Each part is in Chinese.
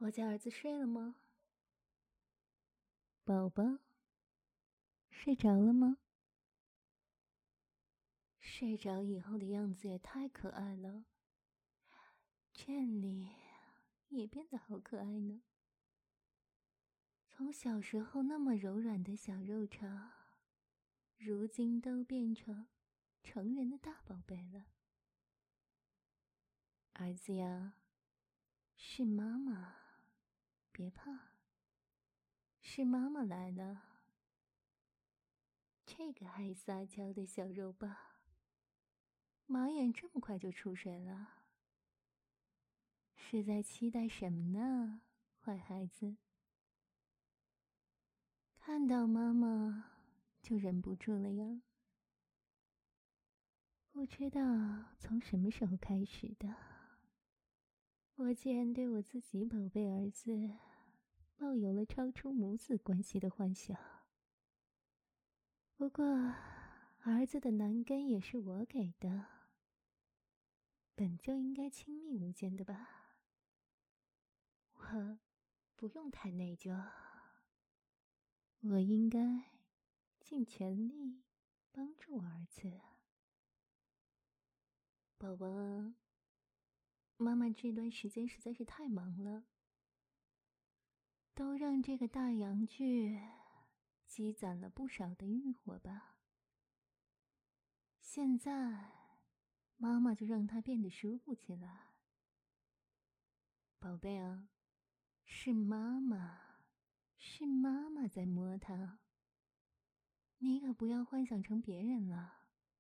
我家儿子睡了吗？ 宝宝，睡着了吗？ 睡着以后的样子也太可爱了，建立也变得好可爱呢。从小时候那么柔软的小肉肠，如今都变成成人的大宝贝了。儿子呀，是妈妈，别怕，是妈妈来了。这个爱撒娇的小肉棒，马眼这么快就出水了，是在期待什么呢？坏孩子，看到妈妈就忍不住了呀。不知道从什么时候开始的，我竟然对我自己宝贝儿子抱有了超出母子关系的幻想。不过，儿子的男根也是我给的，本就应该亲密无间的吧。我不用太内疚，我应该尽全力帮助儿子。宝宝啊，妈妈这段时间实在是太忙了，都让这个大阳具积攒了不少的欲火吧。现在，妈妈就让它变得舒服起来。宝贝啊，是妈妈，是妈妈在摸它，你可不要幻想成别人了。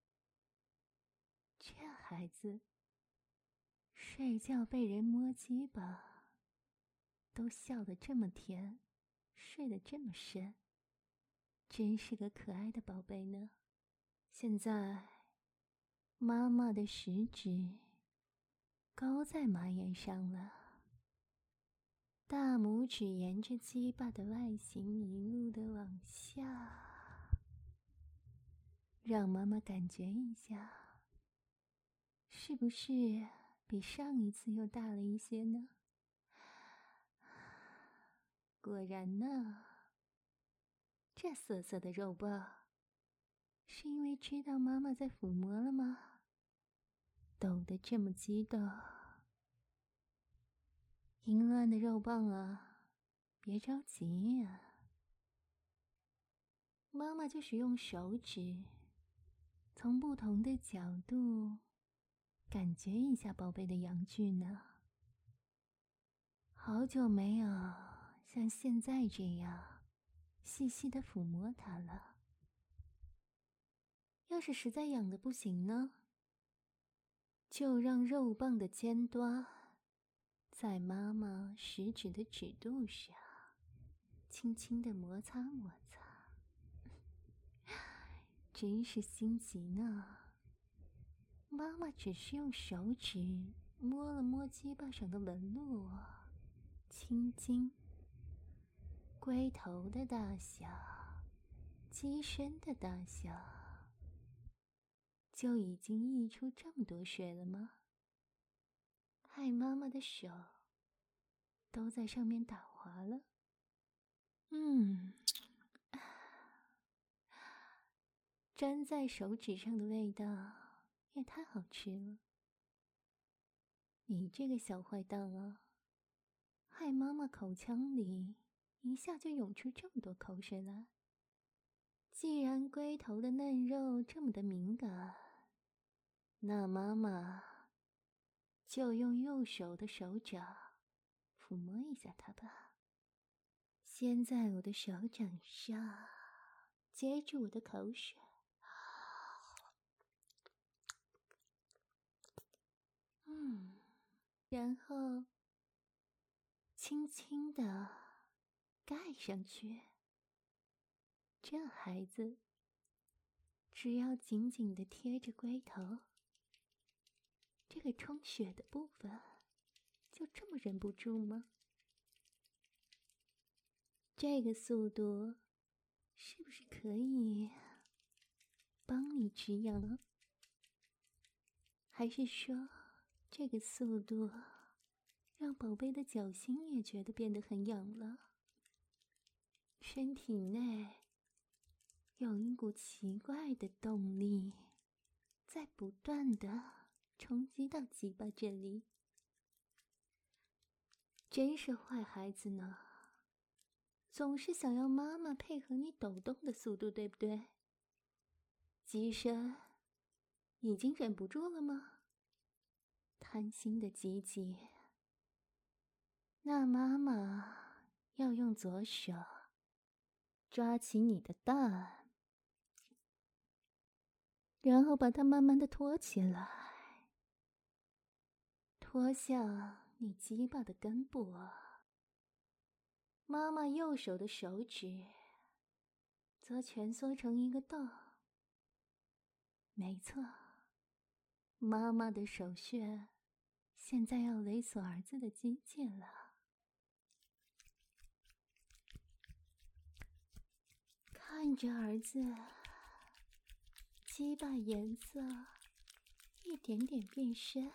这孩子，睡觉被人摸鸡巴，都笑得这么甜，睡得这么深，真是个可爱的宝贝呢。现在，妈妈的食指勾在马眼上了，大拇指沿着鸡巴的外形一路的往下，让妈妈感觉一下，是不是比上一次又大了一些呢？果然呢，这涩涩的肉棒，是因为知道妈妈在抚摸了吗？抖得这么激动。淫乱的肉棒啊，别着急呀。妈妈就是用手指，从不同的角度，感觉一下宝贝的阳具呢。好久没有像现在这样细细的抚摸它了。要是实在痒的不行呢，就让肉棒的尖端在妈妈食指的指肚上轻轻的摩擦摩擦。真是心急呢。妈妈只是用手指摸了摸鸡巴上的纹路，青筋、龟头的大小、鸡身的大小，就已经溢出这么多水了吗？害妈妈的手都在上面打滑了。粘在手指上的味道也太好吃了。你这个小坏蛋啊，害妈妈口腔里一下就涌出这么多口水来。既然龟头的嫩肉这么的敏感，那妈妈就用右手的手掌抚摸一下它吧。先在我的手掌上接住我的口水，然后轻轻地盖上去。这孩子只要紧紧地贴着龟头，这个充血的部分就这么忍不住吗？这个速度是不是可以帮你止痒啊？还是说这个速度让宝贝的脚心也觉得变得很痒了。身体内有一股奇怪的动力在不断的冲击到鸡巴这里。真是坏孩子呢，总是想要妈妈配合你抖动的速度，对不对？鸡生已经忍不住了吗？贪心的鸡鸡，那妈妈要用左手抓起你的蛋，然后把它慢慢的托起来，托向你鸡巴的根部。妈妈右手的手指则蜷缩成一个洞。没错，妈妈的手穴现在要勒索儿子的鸡腱了。看着儿子鸡巴颜色一点点变深，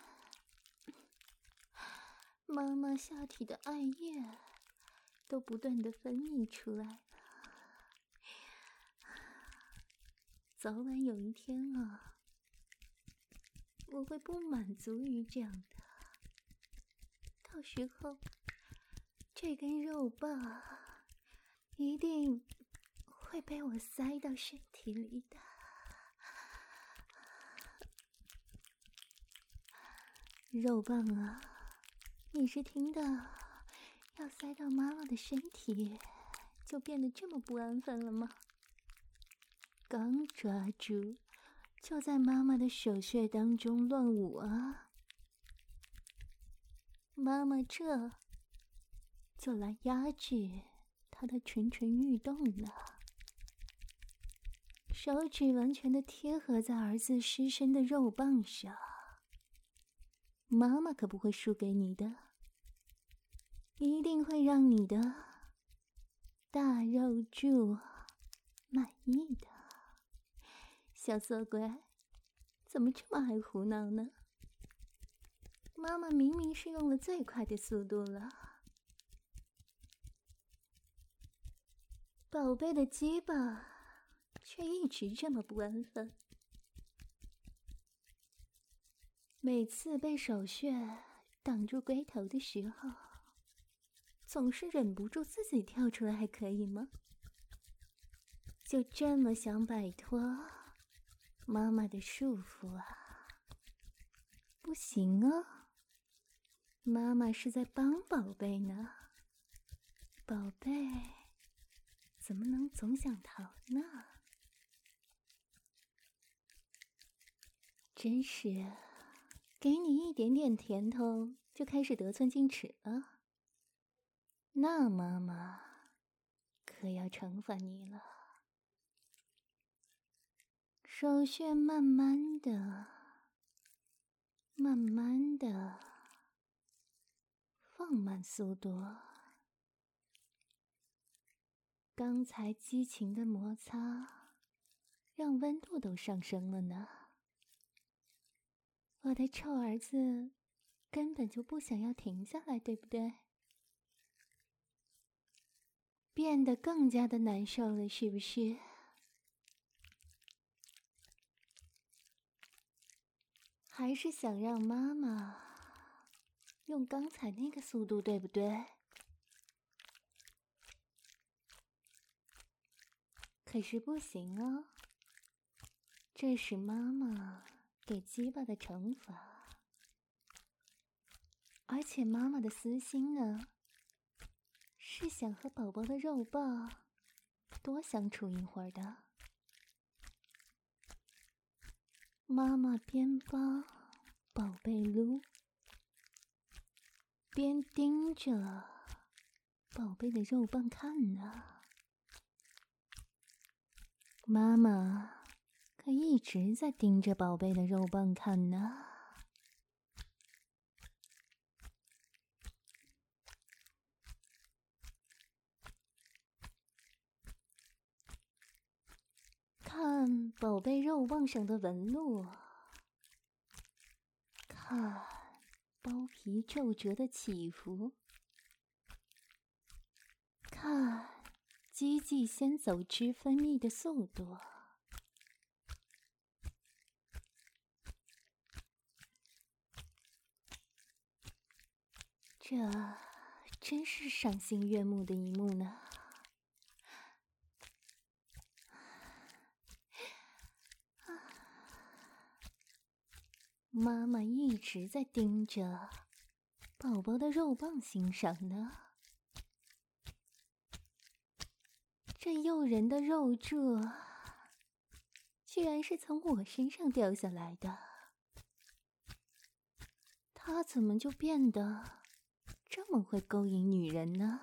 妈妈下体的艾叶都不断的分泌出来了。早晚有一天啊，我会不满足于这样的，到时候这根肉棒一定会被我塞到身体里的。肉棒啊，你是听到要塞到妈妈的身体就变得这么不安分了吗？刚抓住就在妈妈的手穴当中乱舞啊！妈妈这就来压制她的蠢蠢欲动了。手指完全的贴合在儿子湿身的肉棒上，妈妈可不会输给你的，一定会让你的大肉柱满意的。小色鬼，怎么这么爱胡闹呢？妈妈明明是用了最快的速度了，宝贝的鸡巴却一直这么不安分。每次被手穴挡住龟头的时候，总是忍不住自己跳出来，还可以吗？就这么想摆脱妈妈的束缚啊？不行啊，妈妈是在帮宝贝呢，宝贝怎么能总想逃呢？真是给你一点点甜头就开始得寸进尺了，那妈妈可要惩罚你了。手穴慢慢的放慢速度，刚才激情的摩擦让温度都上升了呢。我的臭儿子根本就不想要停下来，对不对？变得更加的难受了，是不是？还是想让妈妈用刚才那个速度，对不对？可是不行哦，这是妈妈给鸡巴的惩罚。而且妈妈的私心呢，是想和宝宝的肉棒多相处一会儿的。妈妈边帮宝贝撸，边盯着宝贝的肉棒看呢。妈妈可一直在盯着宝贝的肉棒看呢。看宝贝肉棒上的纹路，看包皮皱褶的起伏。看鸡鸡先走脂分泌的速度。这真是赏心悦目的一幕呢。妈妈一直在盯着宝宝的肉棒欣赏呢。这诱人的肉柱居然是从我身上掉下来的，它怎么就变得这么会勾引女人呢？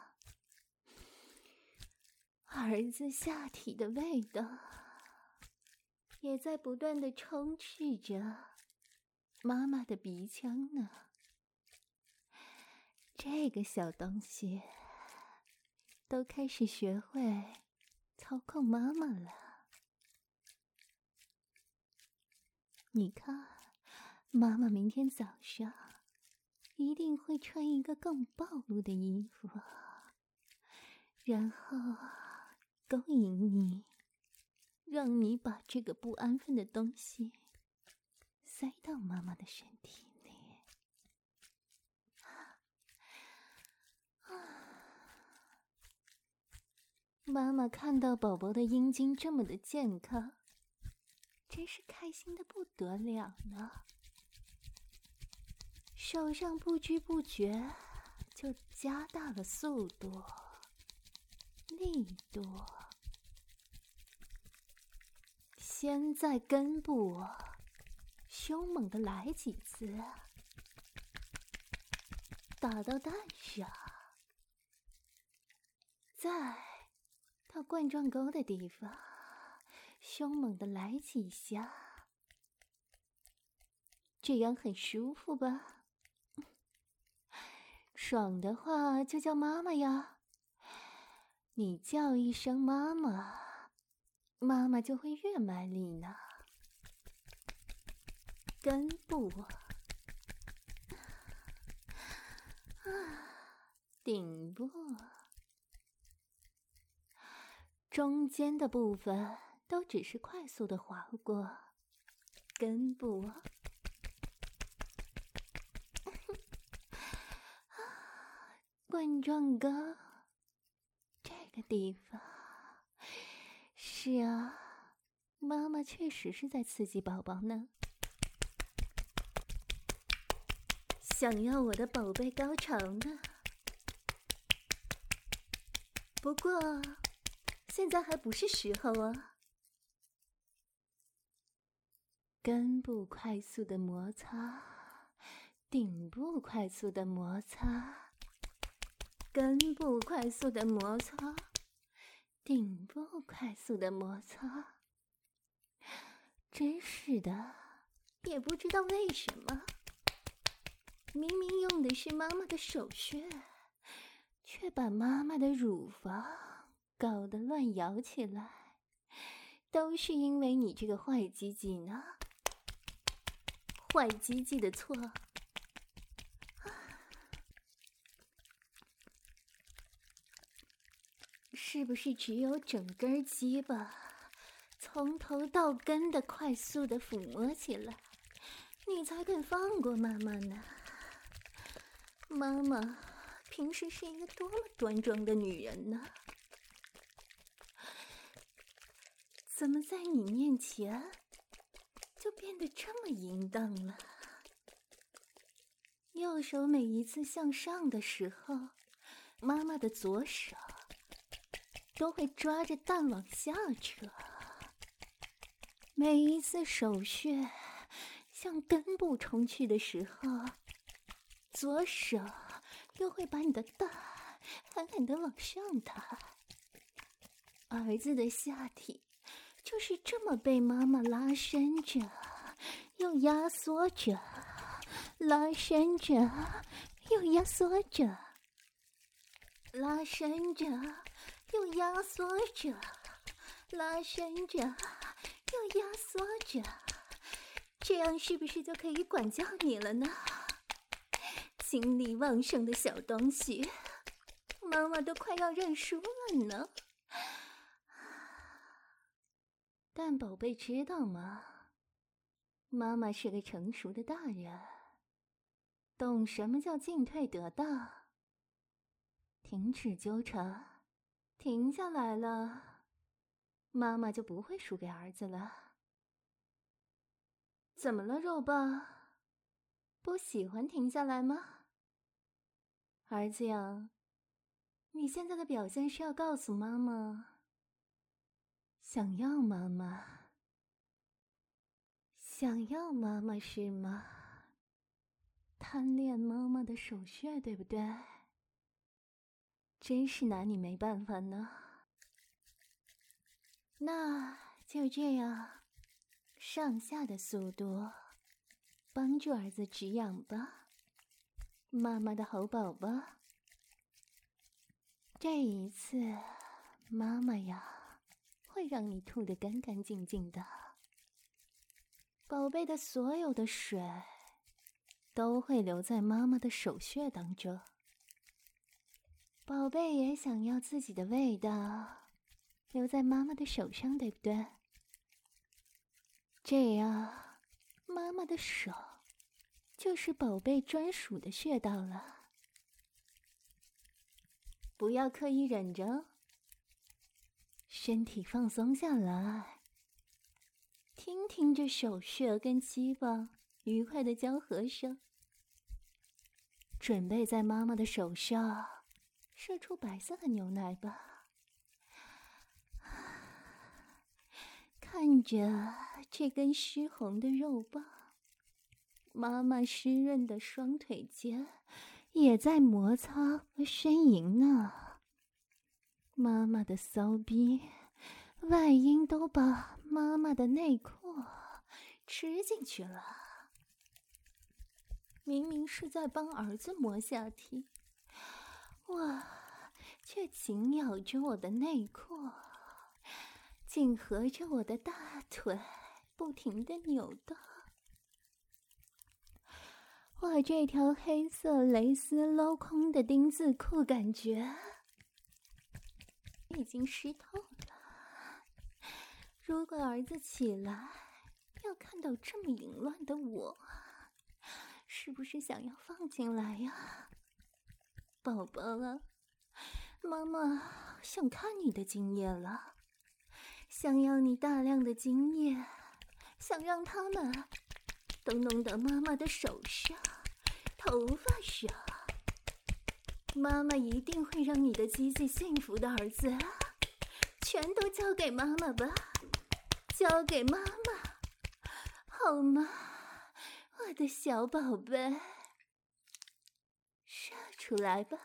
儿子下体的味道也在不断地充斥着妈妈的鼻腔呢。这个小东西都开始学会操控妈妈了。你看，妈妈明天早上一定会穿一个更暴露的衣服，然后勾引你，让你把这个不安分的东西塞到妈妈的身体里。妈妈看到宝宝的阴茎这么的健康，真是开心的不得了呢。手上不知不觉就加大了速度、力度。先在根部凶猛的来几次，打到蛋上，再到冠状沟的地方凶猛的来几下，这样很舒服吧？爽的话就叫妈妈呀，你叫一声妈妈，妈妈就会越卖力呢。根部顶部中间的部分都只是快速的划过，根部冠状沟这个地方。是啊，妈妈确实是在刺激宝宝呢。想要我的宝贝高潮呢？不过现在还不是时候啊。根部快速的摩擦，顶部快速的摩擦，根部快速的摩擦，顶部快速的摩擦。真是的，也不知道为什么，明明用的是妈妈的手穴，却把妈妈的乳房搞得乱摇起来，都是因为你这个坏鸡鸡呢。坏鸡鸡的错。是不是只有整根鸡巴从头到根的快速的抚摸起来，你才肯放过妈妈呢？妈妈平时是一个多么端庄的女人呢？怎么在你面前就变得这么淫荡了？右手每一次向上的时候，妈妈的左手都会抓着蛋往下扯。每一次手穴向根部冲去的时候，左手又会把你的蛋狠狠地往上抬。儿子的下体就是这么被妈妈拉伸着，又压缩着，拉伸着，又压缩着，拉伸着，又压缩着，拉伸着，又压缩着，这样是不是就可以管教你了呢？ 精力旺盛的小东西，妈妈都快要认输了呢。但宝贝知道吗？妈妈是个成熟的大人，懂什么叫进退得当。停止纠缠，停下来了，妈妈就不会输给儿子了。怎么了，肉棒？不喜欢停下来吗？儿子呀，你现在的表现是要告诉妈妈，想要妈妈，想要妈妈是吗？贪恋妈妈的手穴，对不对？真是拿你没办法呢。那就这样，上下的速度，帮助儿子止痒吧，妈妈的好宝宝。这一次，妈妈呀，会让你吐得干干净净的。宝贝的所有的水，都会留在妈妈的手穴当中。宝贝也想要自己的味道留在妈妈的手上，对不对？这样，妈妈的手就是宝贝专属的穴道了。不要刻意忍着，身体放松下来，听听这手穴跟鸡巴愉快的交合声。准备在妈妈的手上射出白色的牛奶吧。看着这根湿红的肉棒，妈妈湿润的双腿间也在摩擦和呻吟呢。妈妈的骚逼外阴都把妈妈的内裤吃进去了。明明是在帮儿子磨下体，我却紧咬着我的内裤，紧合着我的大腿，不停地扭动。我这条黑色蕾丝镂空的丁字裤感觉已经湿透了。如果儿子起来要看到这么淫乱的我，是不是想要放进来呀？宝宝啊，妈妈想看你的精液了，想要你大量的精液，想让他们都弄到妈妈的手上、头发上。妈妈一定会让你的鸡鸡幸福的，儿子，全都交给妈妈吧，交给妈妈，好吗？我的小宝贝，射出来吧。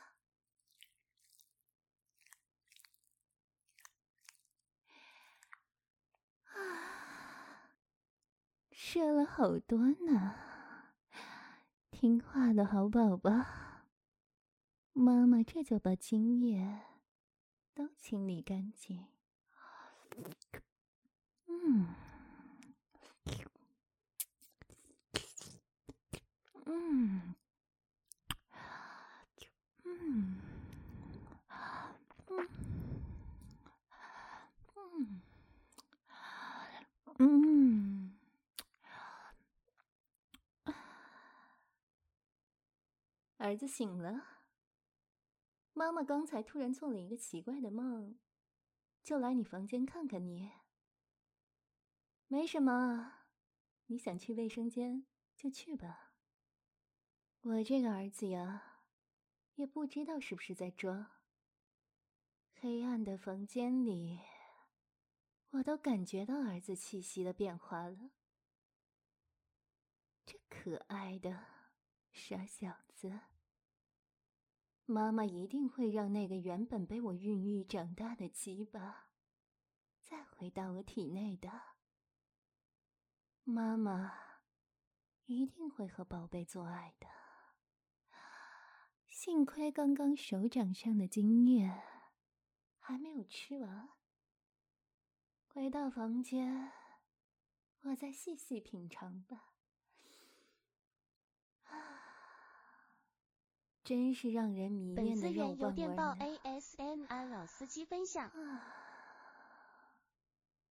射了好多呢，听话的好宝宝。妈妈这就把精液都清理干净。嗯，嗯，嗯，嗯，儿子醒了。妈妈刚才突然做了一个奇怪的梦，就来你房间看看你。没什么，你想去卫生间就去吧。我这个儿子呀，也不知道是不是在装。黑暗的房间里，我都感觉到儿子气息的变化了。这可爱的傻小子，妈妈一定会让那个原本被我孕育长大的鸡巴再回到我体内的。妈妈一定会和宝贝做爱的。幸亏刚刚手掌上的精液还没有吃完，回到房间，我再细细品尝吧。 真是让人迷本资恋的肉源由电报棒味儿呢。 ASMR 老司机分享。